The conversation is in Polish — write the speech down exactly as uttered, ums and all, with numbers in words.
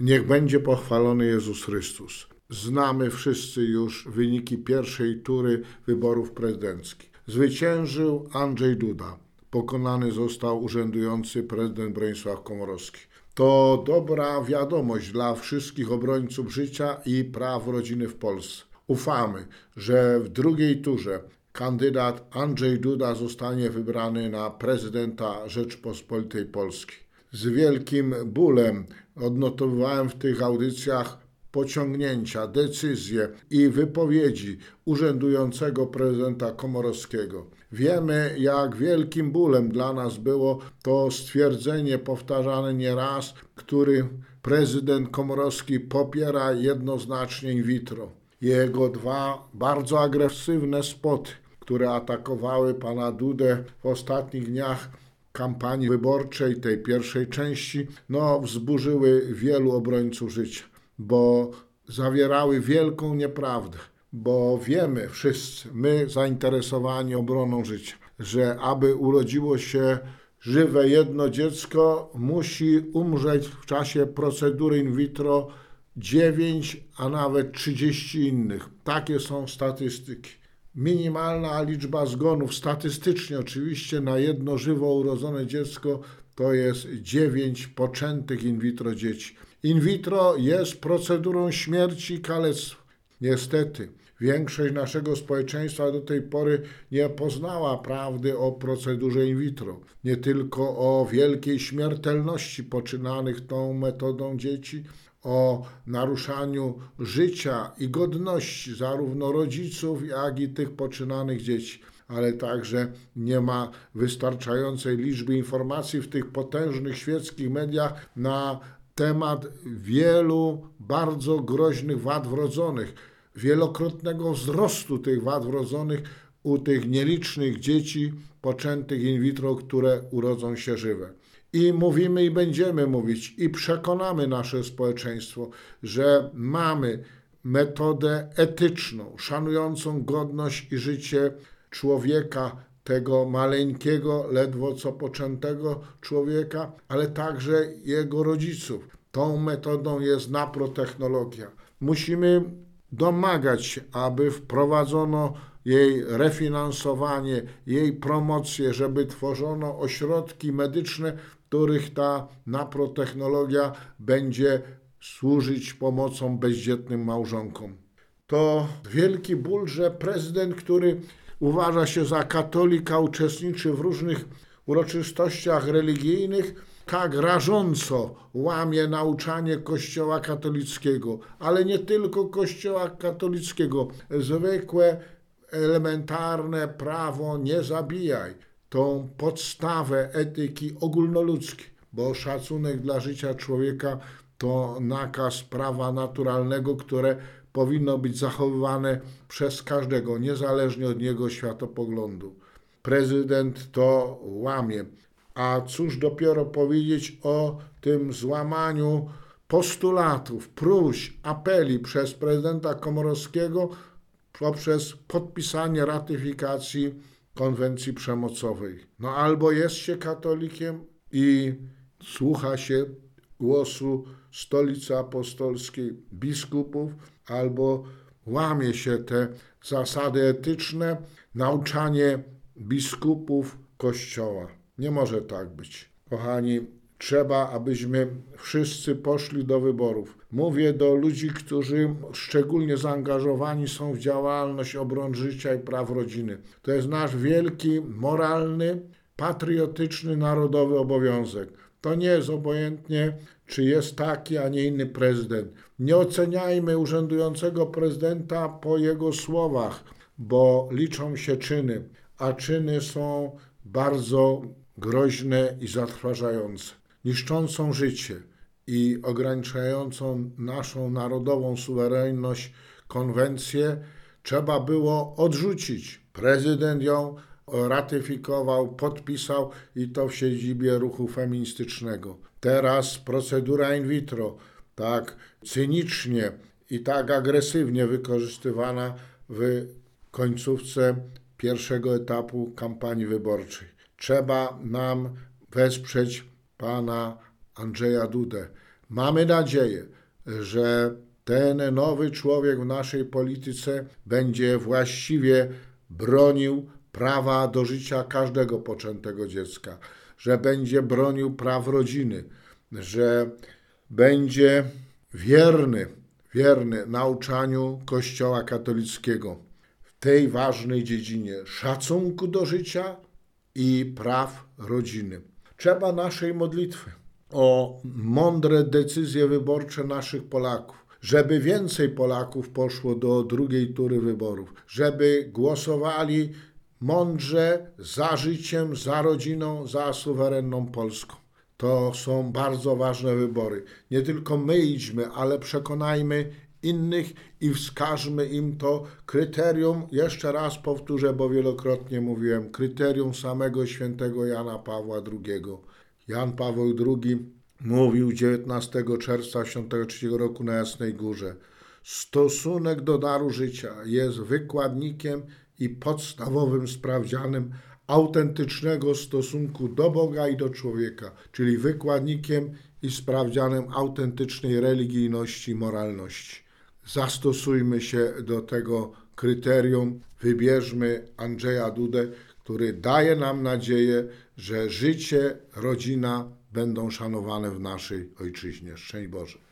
Niech będzie pochwalony Jezus Chrystus. Znamy wszyscy już wyniki pierwszej tury wyborów prezydenckich. Zwyciężył Andrzej Duda. Pokonany został urzędujący prezydent Bronisław Komorowski. To dobra wiadomość dla wszystkich obrońców życia i praw rodziny w Polsce. Ufamy, że w drugiej turze kandydat Andrzej Duda zostanie wybrany na prezydenta Rzeczypospolitej Polskiej. Z wielkim bólem odnotowywałem w tych audycjach pociągnięcia, decyzje i wypowiedzi urzędującego prezydenta Komorowskiego. Wiemy, jak wielkim bólem dla nas było to stwierdzenie powtarzane nieraz, który prezydent Komorowski popiera jednoznacznie in vitro. Jego dwa bardzo agresywne spoty, które atakowały pana Dudę w ostatnich dniach kampanii wyborczej, tej pierwszej części, no wzburzyły wielu obrońców życia, bo zawierały wielką nieprawdę, bo wiemy wszyscy, my zainteresowani obroną życia, że aby urodziło się żywe jedno dziecko, musi umrzeć w czasie procedury in vitro dziewięć, a nawet trzydzieści innych. Takie są statystyki. Minimalna liczba zgonów, statystycznie oczywiście, na jedno żywo urodzone dziecko to jest dziewięć poczętych in vitro dzieci. In vitro jest procedurą śmierci i kalectwa. Niestety, większość naszego społeczeństwa do tej pory nie poznała prawdy o procedurze in vitro. Nie tylko o wielkiej śmiertelności poczynanych tą metodą dzieci, o naruszaniu życia i godności zarówno rodziców, jak i tych poczynanych dzieci, ale także nie ma wystarczającej liczby informacji w tych potężnych świeckich mediach na temat wielu bardzo groźnych wad wrodzonych, wielokrotnego wzrostu tych wad wrodzonych u tych nielicznych dzieci poczętych in vitro, które urodzą się żywe. I mówimy i będziemy mówić i przekonamy nasze społeczeństwo, że mamy metodę etyczną, szanującą godność i życie człowieka, tego maleńkiego, ledwo co poczętego człowieka, ale także jego rodziców. Tą metodą jest naprotechnologia. Musimy domagać się, aby wprowadzono jej refinansowanie, jej promocję, żeby tworzono ośrodki medyczne, w których ta naprotechnologia będzie służyć pomocą bezdzietnym małżonkom. To wielki ból, że prezydent, który uważa się za katolika, uczestniczy w różnych uroczystościach religijnych, tak rażąco łamie nauczanie Kościoła katolickiego, ale nie tylko Kościoła katolickiego, zwykłe, elementarne prawo nie zabijaj, tą podstawę etyki ogólnoludzkiej, bo szacunek dla życia człowieka to nakaz prawa naturalnego, które powinno być zachowywane przez każdego, niezależnie od jego światopoglądu. Prezydent to łamie. A cóż dopiero powiedzieć o tym złamaniu postulatów, próśb, apeli przez prezydenta Komorowskiego poprzez podpisanie ratyfikacji konwencji przemocowej. No albo jest się katolikiem i słucha się głosu Stolicy Apostolskiej, biskupów, albo łamie się te zasady etyczne, nauczanie biskupów Kościoła. Nie może tak być. Kochani, trzeba, abyśmy wszyscy poszli do wyborów. Mówię do ludzi, którzy szczególnie zaangażowani są w działalność obrony życia i praw rodziny. To jest nasz wielki, moralny, patriotyczny, narodowy obowiązek. To nie jest obojętnie, czy jest taki, a nie inny prezydent. Nie oceniajmy urzędującego prezydenta po jego słowach, bo liczą się czyny, a czyny są bardzo groźne i zatrważające. Niszczącą życie i ograniczającą naszą narodową suwerenność konwencję trzeba było odrzucić. Prezydent ją ratyfikował, podpisał i to w siedzibie ruchu feministycznego. Teraz procedura in vitro, tak cynicznie i tak agresywnie wykorzystywana w końcówce pierwszego etapu kampanii wyborczej. Trzeba nam wesprzeć pana Andrzeja Dudę. Mamy nadzieję, że ten nowy człowiek w naszej polityce będzie właściwie bronił prawa do życia każdego poczętego dziecka, że będzie bronił praw rodziny, że będzie wierny, wierny nauczaniu Kościoła katolickiego w tej ważnej dziedzinie szacunku do życia i praw rodziny. Trzeba naszej modlitwy o mądre decyzje wyborcze naszych Polaków, żeby więcej Polaków poszło do drugiej tury wyborów, żeby głosowali mądrze za życiem, za rodziną, za suwerenną Polską. To są bardzo ważne wybory. Nie tylko my idźmy, ale przekonajmy innych i wskażmy im to kryterium, jeszcze raz powtórzę, bo wielokrotnie mówiłem, kryterium samego świętego Jana Pawła drugiego. Jan Paweł drugi mówił dziewiętnastego czerwca tysiąc dziewięćset pięćdziesiątego trzeciego roku na Jasnej Górze: stosunek do daru życia jest wykładnikiem i podstawowym sprawdzianem autentycznego stosunku do Boga i do człowieka, czyli wykładnikiem i sprawdzianem autentycznej religijności i moralności. Zastosujmy się do tego kryterium, wybierzmy Andrzeja Dudę, który daje nam nadzieję, że życie, rodzina będą szanowane w naszej ojczyźnie. Szczęść Boże.